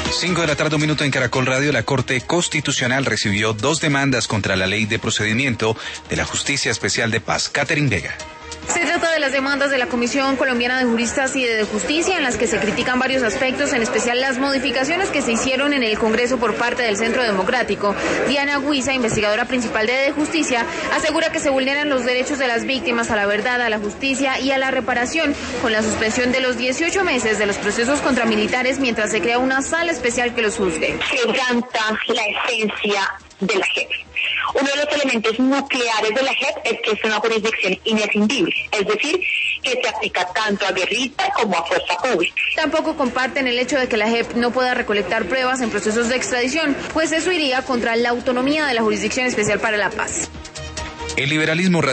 5 de la tarde, un minuto en Caracol Radio. La Corte Constitucional recibió 2 demandas contra la Ley de Procedimiento de la Justicia Especial de Paz. Catherine Vega. Se trata de las demandas de la Comisión Colombiana de Juristas y de Justicia, en las que se critican varios aspectos, en especial las modificaciones que se hicieron en el Congreso por parte del Centro Democrático. Diana Huiza, investigadora principal de Justicia, asegura que se vulneran los derechos de las víctimas a la verdad, a la justicia y a la reparación, con la suspensión de los 18 meses de los procesos contra militares mientras se crea una sala especial que los juzgue. Quebranta la esencia de la JEP. Uno de los elementos nucleares de la JEP es que es una jurisdicción inescindible, es decir, que se aplica tanto a guerrilla como a fuerza pública. Tampoco comparten el hecho de que la JEP no pueda recolectar pruebas en procesos de extradición, pues eso iría contra la autonomía de la Jurisdicción Especial para la Paz. El liberalismo